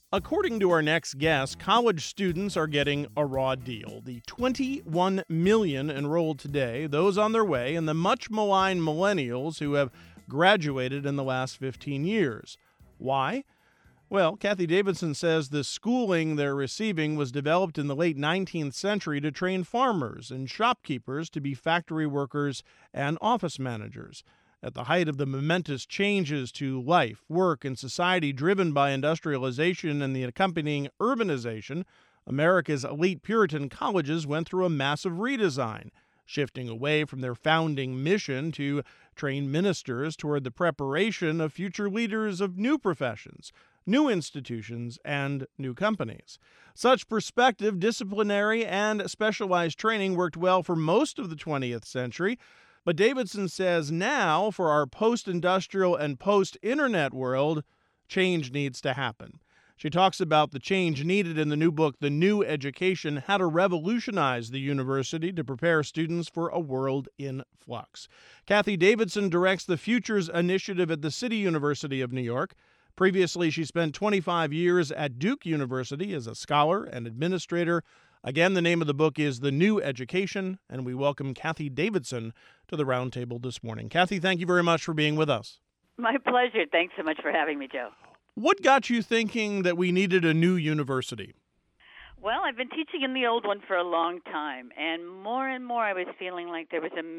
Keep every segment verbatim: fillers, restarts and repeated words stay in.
According to our next guest, college students are getting a raw deal. The twenty-one million enrolled today, those on their way, and the much maligned millennials who have graduated in the last fifteen years. Why? Well, Kathy Davidson says the schooling they're receiving was developed in the late nineteenth century to train farmers and shopkeepers to be factory workers and office managers. At the height of the momentous changes to life, work, and society driven by industrialization and the accompanying urbanization, America's elite Puritan colleges went through a massive redesign, shifting away from their founding mission to train ministers toward the preparation of future leaders of new professions, new institutions, and new companies. Such perspective, disciplinary, and specialized training worked well for most of the twentieth century. But Davidson says now, for our post-industrial and post-internet world, change needs to happen. She talks about the change needed in the new book, The New Education, How to Revolutionize the University to Prepare Students for a World in Flux. Kathy Davidson directs the Futures Initiative at the City University of New York. Previously, she spent twenty-five years at Duke University as a scholar and administrator. Again, the name of the book is The New Education, and we welcome Kathy Davidson to the roundtable this morning. Kathy, thank you very much for being with us. My pleasure. Thanks so much for having me, Joe. What got you thinking that we needed a new university? Well, I've been teaching in the old one for a long time, and more and more I was feeling like there was a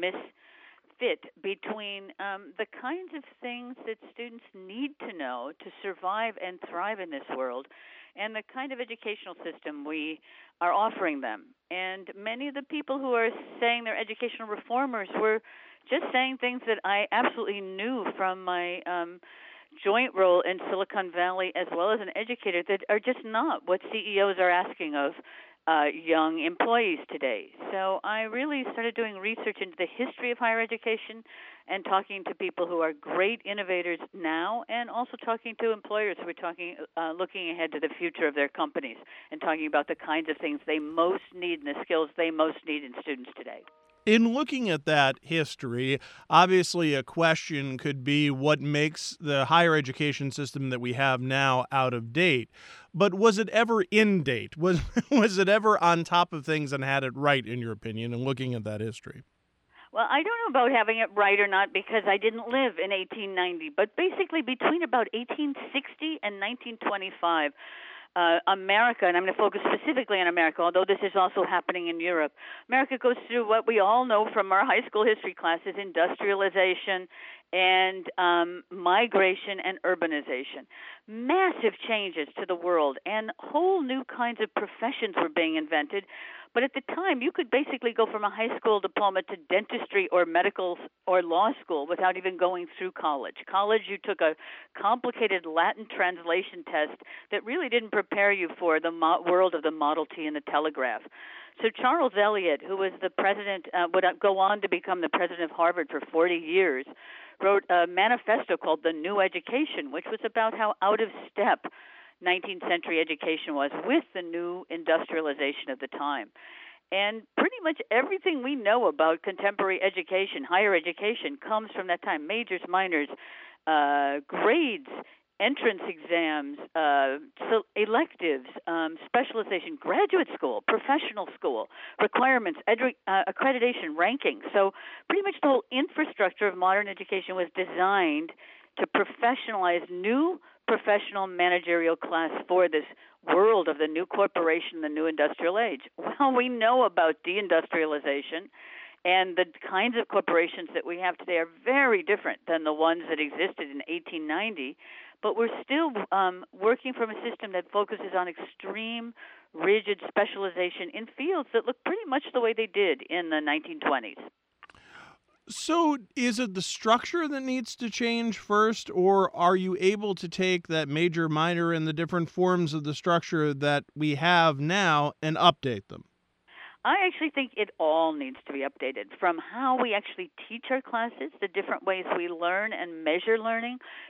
misfit between um, the kinds of things that students need to know to survive and thrive in this world and the kind of educational system we are offering them. And many of the people who are saying they're educational reformers were just saying things that I absolutely knew from my um, joint role in Silicon Valley as well as an educator that are just not what C E Os are asking of uh, young employees today. So I really started doing research into the history of higher education and talking to people who are great innovators now, and also talking to employers who are talking, uh, looking ahead to the future of their companies and talking about the kinds of things they most need and the skills they most need in students today. In looking at that history, obviously a question could be what makes the higher education system that we have now out of date. But was it ever in date? Was was it ever on top of things and had it right, in your opinion, in looking at that history? Well, I don't know about having it right or not because I didn't live in eighteen ninety, but basically between about eighteen sixty and nineteen twenty-five, Uh, America, and I'm going to focus specifically on America, although this is also happening in Europe. America goes through what we all know from our high school history classes, industrialization and um, migration and urbanization. Massive changes to the world, and whole new kinds of professions were being invented. But at the time, you could basically go from a high school diploma to dentistry or medical or law school without even going through college. College, you took a complicated Latin translation test that really didn't prepare you for the mo- world of the Model T and the telegraph. So Charles Eliot, who was the president, uh, would go on to become the president of Harvard for forty years, wrote a manifesto called The New Education, which was about how out of step nineteenth century education was with the new industrialization of the time. And pretty much everything we know about contemporary education, higher education, comes from that time. Majors, minors, uh, grades, entrance exams, uh, so electives, um, specialization, graduate school, professional school, requirements, edu- uh, accreditation, ranking. So pretty much the whole infrastructure of modern education was designed to professionalize new professional managerial class for this world of the new corporation, the new industrial age. Well, we know about deindustrialization, and the kinds of corporations that we have today are very different than the ones that existed in eighteen ninety, but we're still um, working from a system that focuses on extreme, rigid specialization in fields that look pretty much the way they did in the nineteen twenties. So is it the structure that needs to change first, or are you able to take that major, minor, and the different forms of the structure that we have now and update them? I actually think it all needs to be updated, from how we actually teach our classes, the different ways we learn and measure learning,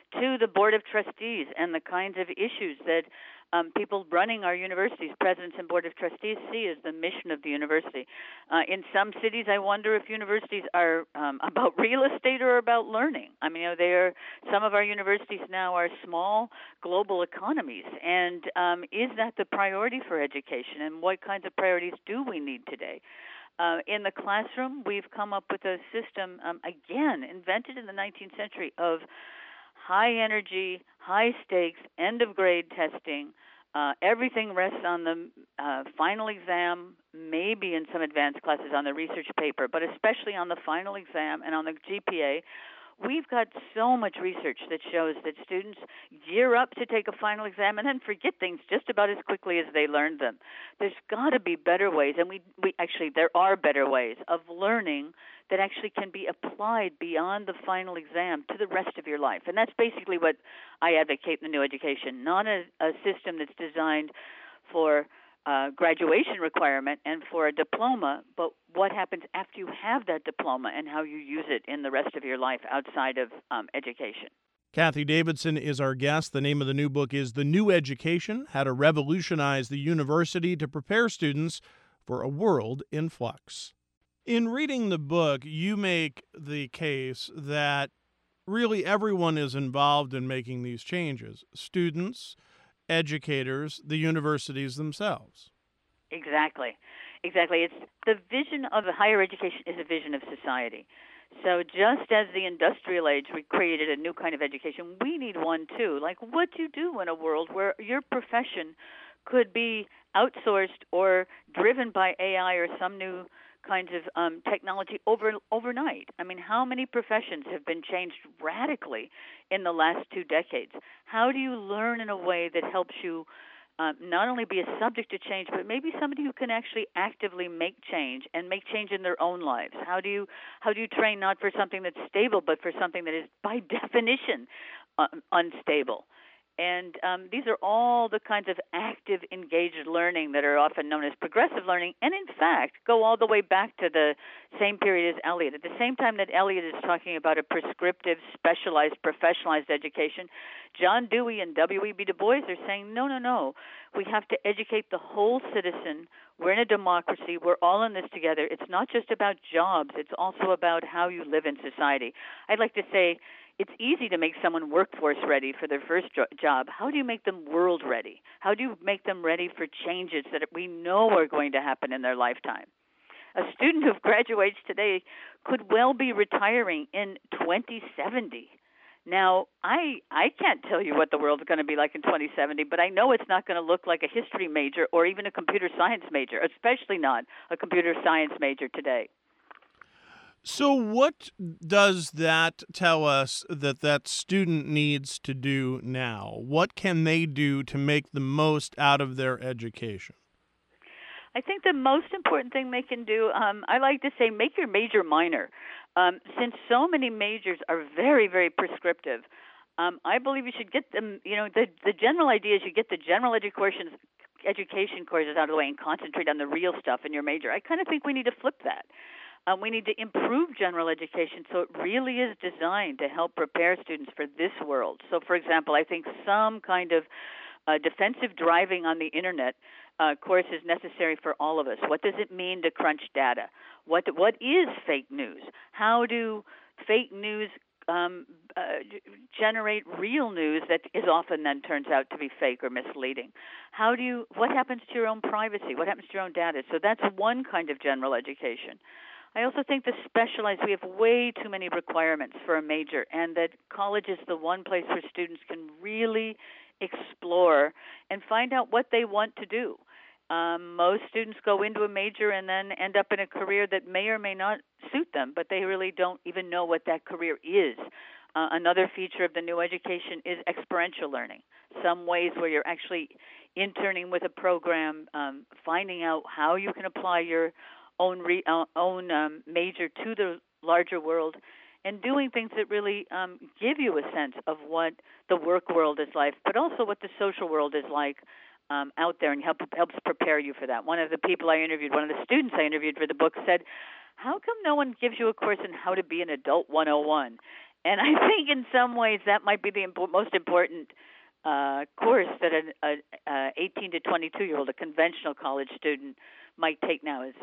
to the Board of Trustees and the kinds of issues that um, people running our universities, presidents and Board of Trustees, see as the mission of the university. Uh, in some cities, I wonder if universities are um, about real estate or about learning. I mean, you know, they're, some of our universities now are small global economies, and um, is that the priority for education, and what kinds of priorities do we need today? Uh, in the classroom, we've come up with a system, um, again, invented in the nineteenth century, of high energy, high stakes, end of grade testing. Uh, everything rests on the uh, final exam, maybe in some advanced classes on the research paper, but especially on the final exam and on the G P A. We've got so much research that shows that students gear up to take a final exam and then forget things just about as quickly as they learned them. There's got to be better ways, and we, we actually, there are better ways of learning that actually can be applied beyond the final exam to the rest of your life. And that's basically what I advocate in the new education, not a, a system that's designed for Uh, graduation requirement and for a diploma, but what happens after you have that diploma and how you use it in the rest of your life outside of um, education. Kathy Davidson is our guest. The name of the new book is The New Education: How to Revolutionize the University to Prepare Students for a World in Flux. In reading the book, you make the case that really everyone is involved in making these changes: students, educators, the universities themselves. Exactly. Exactly. It's the vision of higher education is a vision of society. So just as the industrial age we created a new kind of education, we need one too. Like, what do you do in a world where your profession could be outsourced or driven by A I or some new kinds of um, technology over overnight? I mean, how many professions have been changed radically in the last two decades? How do you learn in a way that helps you uh, not only be a subject to change, but maybe somebody who can actually actively make change and make change in their own lives? How do you how do you train not for something that's stable, but for something that is by definition uh, unstable? And um, these are all the kinds of active, engaged learning that are often known as progressive learning, and in fact go all the way back to the same period as Eliot. At the same time that Eliot is talking about a prescriptive, specialized, professionalized education, John Dewey and W E B Du Bois are saying, no, no, no, we have to educate the whole citizen. We're in a democracy. We're all in this together. It's not just about jobs. It's also about how you live in society. I'd like to say, it's easy to make someone workforce ready for their first jo- job. How do you make them world ready? How do you make them ready for changes that we know are going to happen in their lifetime? A student who graduates today could well be retiring in twenty seventy. Now, I I can't tell you what the world's going to be like in twenty seventy, but I know it's not going to look like a history major or even a computer science major, especially not a computer science major today. So what does that tell us that that student needs to do now? What can they do to make the most out of their education? I think the most important thing they can do, um, I like to say, make your major minor. Um, since so many majors are very, very prescriptive, um, I believe you should get them, you know, the, the general idea is you get the general education, education courses out of the way and concentrate on the real stuff in your major. I kind of think we need to flip that. Um, we need to improve general education so it really is designed to help prepare students for this world. So, for example, I think some kind of uh, defensive driving on the Internet uh, course is necessary for all of us. What does it mean to crunch data? What what is fake news? How do fake news um, uh, generate real news that is often then turns out to be fake or misleading? How do you? What happens to your own privacy? What happens to your own data? So that's one kind of general education. I also think the specialized, we have way too many requirements for a major, and that college is the one place where students can really explore and find out what they want to do. Um, most students go into a major and then end up in a career that may or may not suit them, but they really don't even know what that career is. Uh, another feature of the new education is experiential learning, some ways where you're actually interning with a program, um, finding out how you can apply your own re, uh, own um, major to the larger world, and doing things that really um, give you a sense of what the work world is like, but also what the social world is like um, out there, and help, helps prepare you for that. One of the people I interviewed, one of the students I interviewed for the book said, how come no one gives you a course in how to be an adult one oh one? And I think in some ways that might be the impo- most important uh, course that an a, a eighteen to twenty-two year old, a conventional college student, might take now is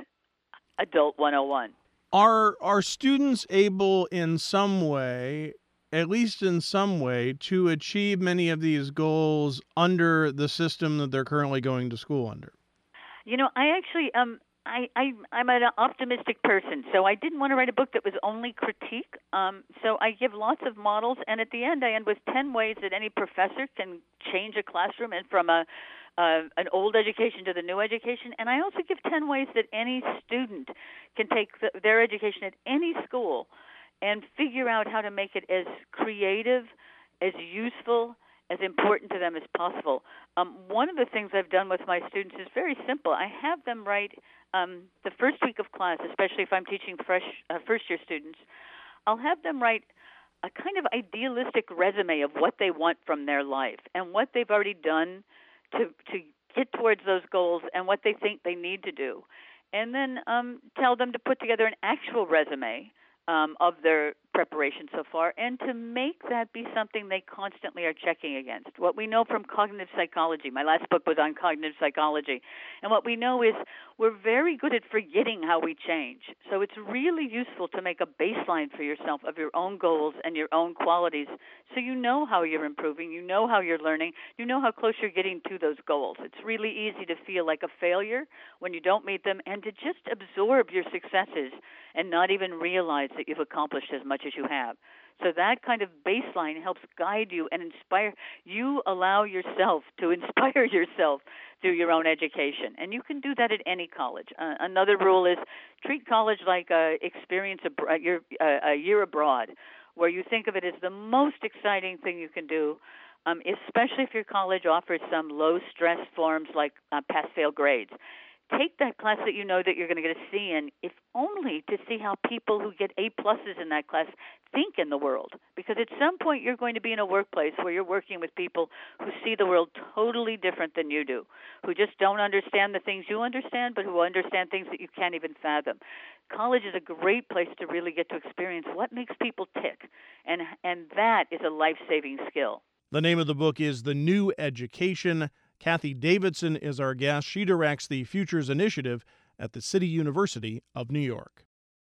Adult one oh one. Are are students able in some way, at least in some way, to achieve many of these goals under the system that they're currently going to school under? You know, I actually um I, I I'm an optimistic person, so I didn't want to write a book that was only critique. Um, so I give lots of models, and at the end, I end with ten ways that any professor can change a classroom and from a uh, an old education to the new education. And I also give ten ways that any student can take the, their education at any school and figure out how to make it as creative, as useful, as important to them as possible. Um, one of the things I've done with my students is very simple. I have them write um, the first week of class, especially if I'm teaching fresh uh, first-year students, I'll have them write a kind of idealistic resume of what they want from their life and what they've already done to to get towards those goals and what they think they need to do. And then um, tell them to put together an actual resume um, of their preparation so far, and to make that be something they constantly are checking against. What we know from cognitive psychology, my last book was on cognitive psychology, and what we know is we're very good at forgetting how we change. So it's really useful to make a baseline for yourself of your own goals and your own qualities, so you know how you're improving, you know how you're learning, you know how close you're getting to those goals. It's really easy to feel like a failure when you don't meet them, and to just absorb your successes and not even realize that you've accomplished as much as you have. So that kind of baseline helps guide you and inspire. You allow yourself to inspire yourself through your own education, and you can do that at any college. Uh, another rule is treat college like a experience abro- your, uh, a year abroad, where you think of it as the most exciting thing you can do, um, especially if your college offers some low-stress forms like uh, pass-fail grades. Take that class that you know that you're going to get a C in, if only to see how people who get A pluses in that class think in the world. Because at some point you're going to be in a workplace where you're working with people who see the world totally different than you do, who just don't understand the things you understand, but who understand things that you can't even fathom. College is a great place to really get to experience what makes people tick, and and that is a life-saving skill. The name of the book is The New Education. Kathy Davidson is our guest. She directs the Futures Initiative at the City University of New York.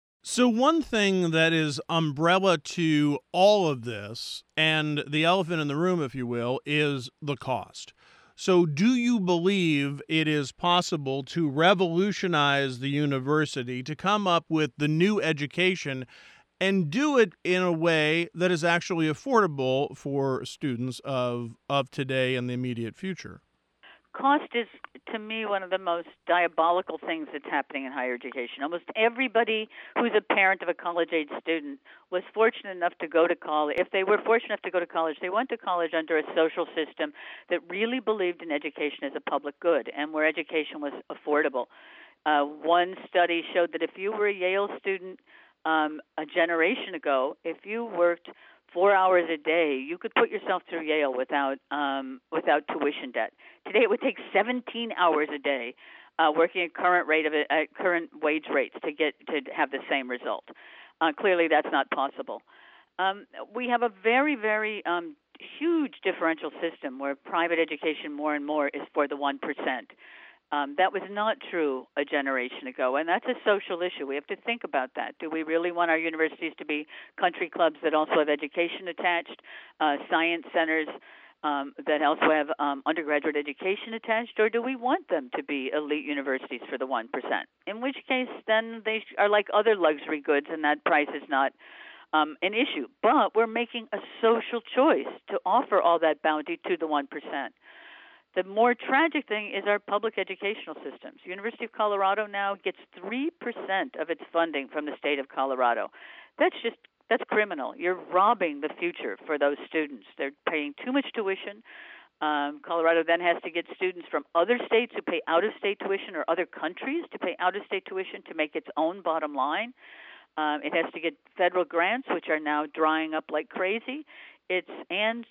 So one thing that is umbrella to all of this, and the elephant in the room, if you will, is the cost. So do you believe it is possible to revolutionize the university, to come up with the new education and do it in a way that is actually affordable for students of, of today and the immediate future? Cost is, to me, one of the most diabolical things that's happening in higher education. Almost everybody who's a parent of a college-age student was fortunate enough to go to college. If they were fortunate enough to go to college, they went to college under a social system that really believed in education as a public good and where education was affordable. Uh, one study showed that if you were a Yale student um, a generation ago, if you worked four hours a day, you could put yourself through Yale without um, without tuition debt. Today, it would take seventeen hours a day, uh, working at current rate of it, at current wage rates to get to have the same result. Uh, clearly, that's not possible. Um, we have a very, very um, huge differential system where private education more and more is for the one percent. Um, that was not true a generation ago, and that's a social issue. We have to think about that. Do we really want our universities to be country clubs that also have education attached, uh, science centers um, that also have um, undergraduate education attached, or do we want them to be elite universities for the one percent? In which case, then they are like other luxury goods, and that price is not um, an issue. But we're making a social choice to offer all that bounty to the one percent. The more tragic thing is our public educational systems. University of Colorado now gets three percent of its funding from the state of Colorado. That's just, that's criminal. You're robbing the future for those students. They're paying too much tuition. Um, Colorado then has to get students from other states who pay out-of-state tuition or other countries to pay out-of-state tuition to make its own bottom line. Um, it has to get federal grants, which are now drying up like crazy. It's and it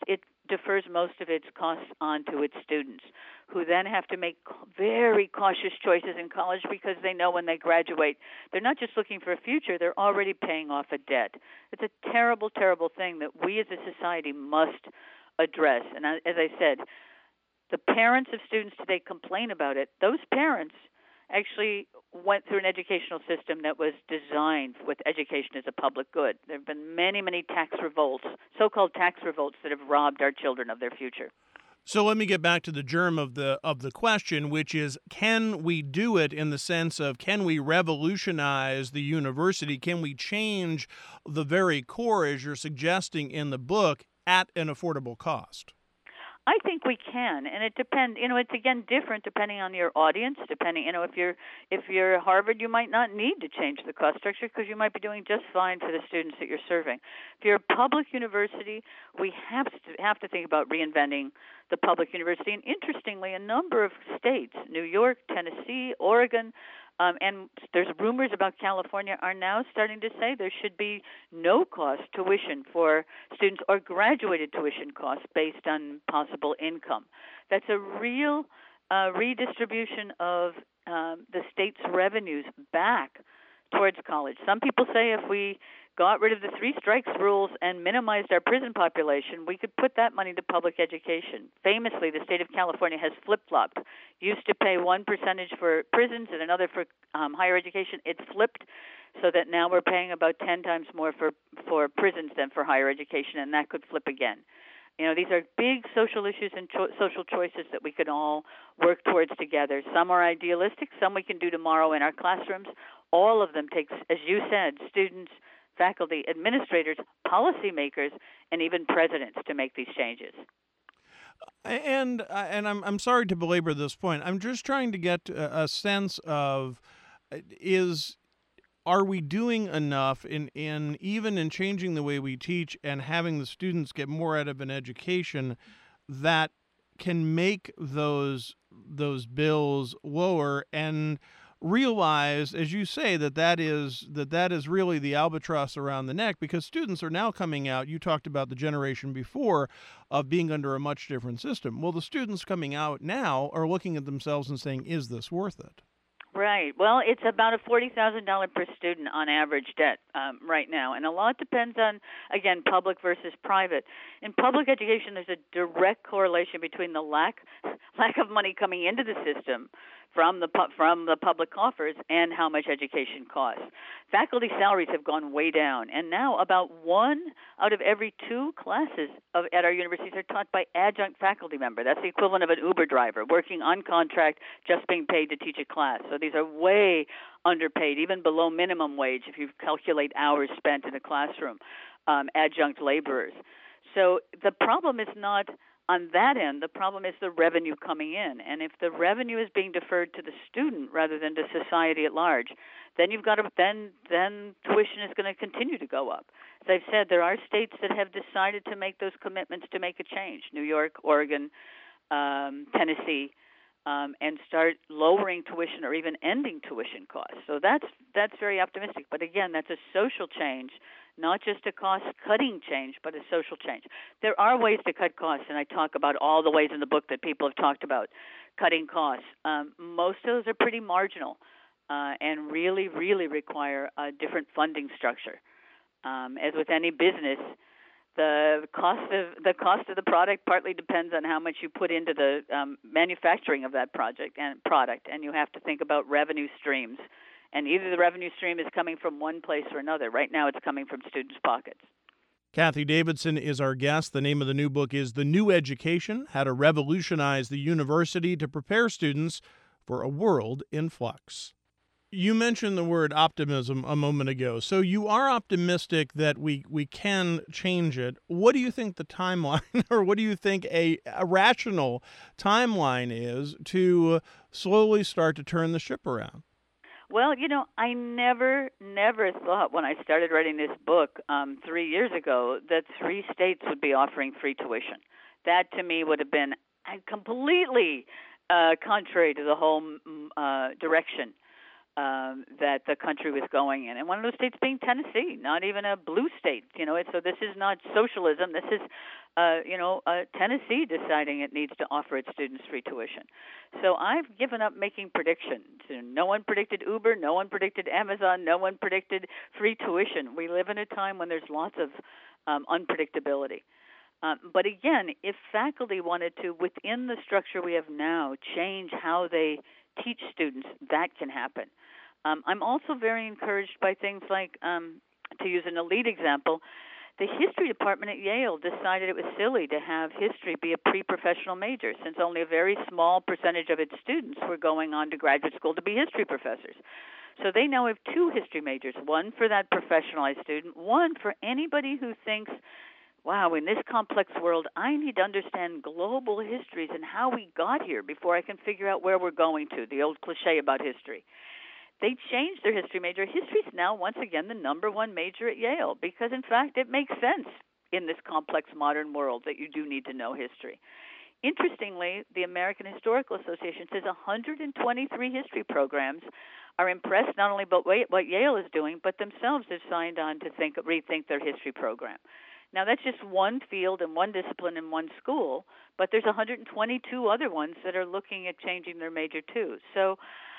defers most of its costs onto its students, who then have to make very cautious choices in college because they know when they graduate, they're not just looking for a future, they're already paying off a debt. It's a terrible, terrible thing that we as a society must address. And as I said, the parents of students today complain about it. Those parents actually went through an educational system that was designed with education as a public good. There have been many, many tax revolts, so-called tax revolts, that have robbed our children of their future. So let me get back to the germ of the of the question, which is, can we do it in the sense of, can we revolutionize the university? Can we change the very core, as you're suggesting in the book, at an affordable cost? I think we can, and it depends. You know, it's again different depending on your audience. Depending, you know, if you're if you're Harvard, you might not need to change the cost structure because you might be doing just fine for the students that you're serving. If you're a public university, we have to have to think about reinventing the public university. And interestingly, a number of states, New York, Tennessee, Oregon, Um, and there's rumors about California, are now starting to say there should be no cost tuition for students or graduated tuition costs based on possible income. That's a real uh, redistribution of um, the state's revenues back towards college. Some people say if we got rid of the three strikes rules and minimized our prison population, we could put that money to public education. Famously, the state of California has flip-flopped. Used to pay one percentage for prisons and another for um, higher education. It's flipped so that now we're paying about ten times more for, for prisons than for higher education, and that could flip again. You know, these are big social issues and cho- social choices that we can all work towards together. Some are idealistic, some we can do tomorrow in our classrooms. All of them take, as you said, students, faculty, administrators, policymakers, and even presidents to make these changes. And uh, and I'm I'm sorry to belabor this point. I'm just trying to get a, a sense of is are we doing enough in, in even in changing the way we teach and having the students get more out of an education that can make those those bills lower and realize, as you say, that that is that that is really the albatross around the neck, because students are now coming out. You talked about the generation before of being under a much different system. Well, the students coming out now are looking at themselves and saying, is this worth it? Right. Well, it's about a forty thousand dollars per student on average debt um, right now. And a lot depends on, again, public versus private. In public education, there's a direct correlation between the lack lack of money coming into the system from the from the public coffers and how much education costs. Faculty salaries have gone way down, and now about one out of every two classes of, at our universities are taught by adjunct faculty member. That's the equivalent of an Uber driver working on contract, just being paid to teach a class. So these are way underpaid, even below minimum wage if you calculate hours spent in a classroom, um, adjunct laborers. So the problem is not on that end. The problem is the revenue coming in. And if the revenue is being deferred to the student rather than to society at large, then you've got to then then tuition is going to continue to go up. As I've said, there are states that have decided to make those commitments to make a change. New York, Oregon, um, Tennessee, um, and start lowering tuition or even ending tuition costs. So that's that's very optimistic. But again, that's a social change, not just a cost-cutting change, but a social change. There are ways to cut costs, and I talk about all the ways in the book that people have talked about cutting costs. Um, most of those are pretty marginal uh, and really, really require a different funding structure. Um, as with any business, the cost of the cost of the product partly depends on how much you put into the um, manufacturing of that project and product, and you have to think about revenue streams. And either the revenue stream is coming from one place or another. Right now it's coming from students' pockets. Kathy Davidson is our guest. The name of the new book is The New Education: How to Revolutionize the University to Prepare Students for a World in Flux. You mentioned the word optimism a moment ago. So you are optimistic that we, we can change it. What do you think the timeline, or what do you think a, a rational timeline is to slowly start to turn the ship around? Well, you know, I never, never thought when I started writing this book um, three years ago that three states would be offering free tuition. That, to me, would have been completely uh, contrary to the whole uh, direction um, that the country was going in. And one of those states being Tennessee, not even a blue state. You know, so this is not socialism. This is, uh, you know, uh, Tennessee deciding it needs to offer its students free tuition. So I've given up making predictions. No one predicted Uber. No one predicted Amazon. No one predicted free tuition. We live in a time when there's lots of um, unpredictability. Um, but again, if faculty wanted to, within the structure we have now, change how they teach students, that can happen. Um, I'm also very encouraged by things like, um, to use an elite example, the history department at Yale decided it was silly to have history be a pre-professional major, since only a very small percentage of its students were going on to graduate school to be history professors. So they now have two history majors, one for that professionalized student, one for anybody who thinks, wow, in this complex world, I need to understand global histories and how we got here before I can figure out where we're going to, the old cliche about history. They changed their history major. History is now, once again, the number one major at Yale because, in fact, it makes sense in this complex modern world that you do need to know history. Interestingly, the American Historical Association says one hundred twenty-three history programs are impressed not only by what Yale is doing, but themselves have signed on to think, rethink their history program. Now, that's just one field and one discipline in one school, but there's one hundred twenty-two other ones that are looking at changing their major too. So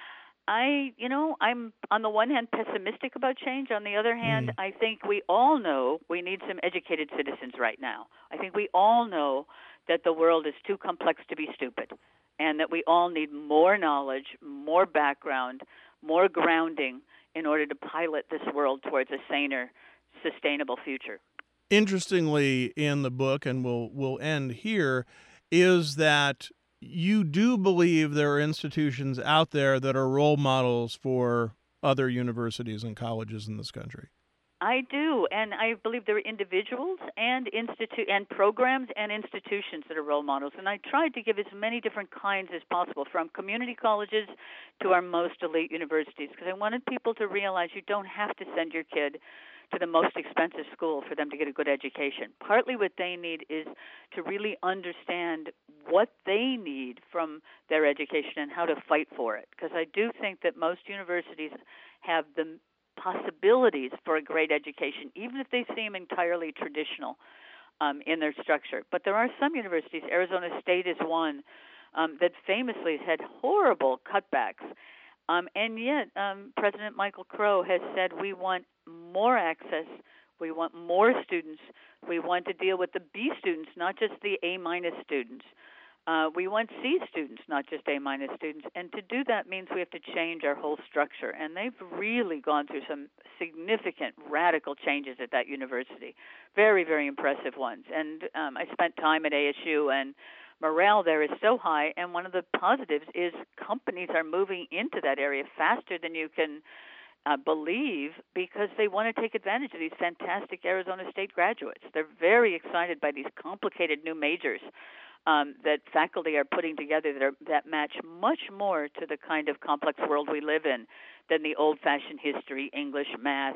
I, you know, I'm on the one hand pessimistic about change. On the other hand, mm. I think we all know we need some educated citizens right now. I think we all know that the world is too complex to be stupid, and that we all need more knowledge, more background, more grounding in order to pilot this world towards a saner, sustainable future. Interestingly, in the book, and we'll we'll end here, is that you do believe there are institutions out there that are role models for other universities and colleges in this country. I do, and I believe there are individuals and institute and programs and institutions that are role models. And I tried to give as many different kinds as possible, from community colleges to our most elite universities, because I wanted people to realize you don't have to send your kid to the most expensive school for them to get a good education. Partly what they need is to really understand what they need from their education and how to fight for it. Because I do think that most universities have the possibilities for a great education, even if they seem entirely traditional um, in their structure. But there are some universities, Arizona State is one, um, that famously has had horrible cutbacks. Um, and yet, um, President Michael Crow has said we want more access, we want more students, we want to deal with the B students, not just the A-minus students. Uh, we want C students, not just A-minus students. And to do that means we have to change our whole structure. And they've really gone through some significant, radical changes at that university. Very, very impressive ones. And um, I spent time at A S U, and morale there is so high, and one of the positives is companies are moving into that area faster than you can uh, believe, because they want to take advantage of these fantastic Arizona State graduates. They're very excited by these complicated new majors um, that faculty are putting together that, are, that match much more to the kind of complex world we live in than the old-fashioned history, English, math,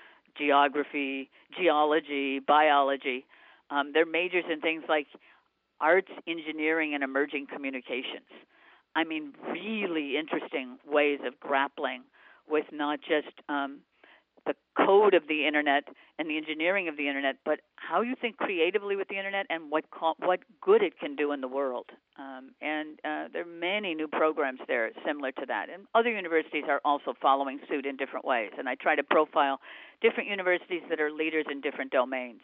geography, geology, biology. Um, they're majors in things like arts, engineering, and emerging communications. I mean, really interesting ways of grappling with not just um, the code of the Internet and the engineering of the Internet, but how you think creatively with the Internet and what co- what good it can do in the world. Um, and uh, there are many new programs there similar to that. And other universities are also following suit in different ways. And I try to profile different universities that are leaders in different domains.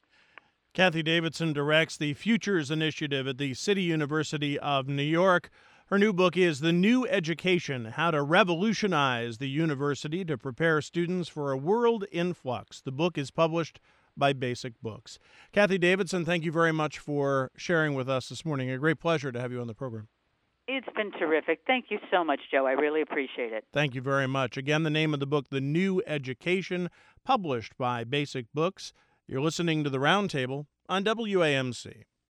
Kathy Davidson directs the Futures Initiative at the City University of New York. Her new book is The New Education: How to Revolutionize the University to Prepare Students for a World in Flux. The book is published by Basic Books. Kathy Davidson, thank you very much for sharing with us this morning. A great pleasure to have you on the program. It's been terrific. Thank you so much, Joe. I really appreciate it. Thank you very much. Again, the name of the book, The New Education, published by Basic Books. You're listening to The Roundtable on W A M C.